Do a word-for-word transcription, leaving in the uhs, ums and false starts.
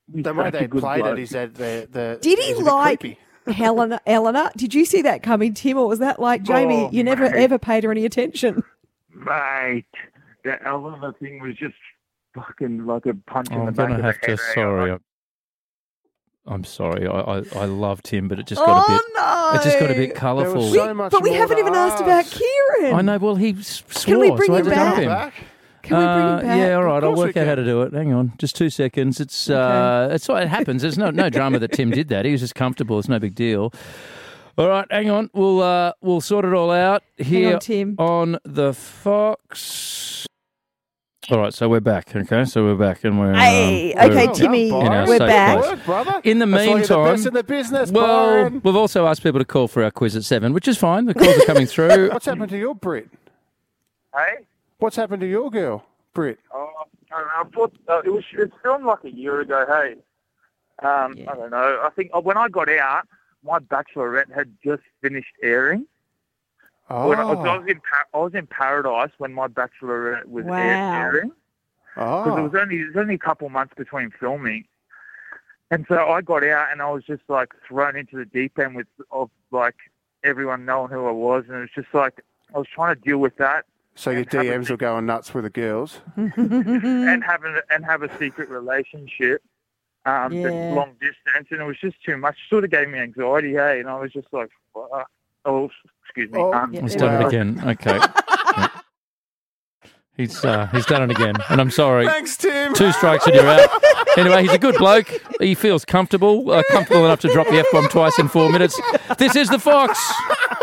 he's The way such a they good played bloke. it, he said the the. Did it he was a bit like creepy. Helena? Eleanor, did you see that coming, Tim, or was that like Jamie? Oh, you never mate. ever paid her any attention. Mate, that Eleanor thing was just fucking like a punch in I'm the back going of to have the to. head. eh? Sorry, Like, I'm, I'm sorry. I, I I loved him, but it just got Oh, a bit. no. It just got a bit There colourful. was so much But we more haven't to even asked about ask. Kieran. I know. Well, he s- swore, Can we bring so I him had to back? dump him. Back. Can we bring Uh, him back? Yeah, all right. I'll course we work out how to can. do it. Hang on, just two seconds. It's uh, it's it happens. There's no no drama that Tim did that. He was just comfortable. It's no big deal. All right, hang on. We'll uh, we'll sort it all out here on, Tim. on the Fox. All right, so we're back. Okay, so we're back, and we're Hey, um, okay, we're Timmy, Byron. in our we're safe back. place. Work, brother. In the That's why you're meantime, the best in the business, well, Byron. we've also asked people to call for our quiz at seven, which is fine. The calls are coming through. What's happened to your Brit? hey? What's happened to your girl, Brit? Oh, I don't know. I thought uh, it was it's filmed like a year ago. Hey, um, Yeah. I don't know. I think uh, when I got out, my Bachelorette had just finished airing. Oh, When I, was, I was in pa- I was in Paradise when my Bachelorette was air- Wow. airing. Because it oh. was only it was only a couple months between filming, and so I got out and I was just like thrown into the deep end with of like everyone knowing who I was, and it was just like I was trying to deal with that So your and have a D Ms were going nuts with the girls. and have a, and have a secret relationship, um, that's Yeah. long distance, and it was just too much. Sort of gave me anxiety, hey, and I was just like, uh, oh, excuse me. Oh. um, Yeah. He's done it again. Okay. Yeah. He's uh, he's done it again, and I'm sorry. Thanks, Tim. Two strikes and you're out. Anyway, he's a good bloke. He feels comfortable, uh, comfortable enough to drop the F-bomb twice in four minutes. This is The Fox.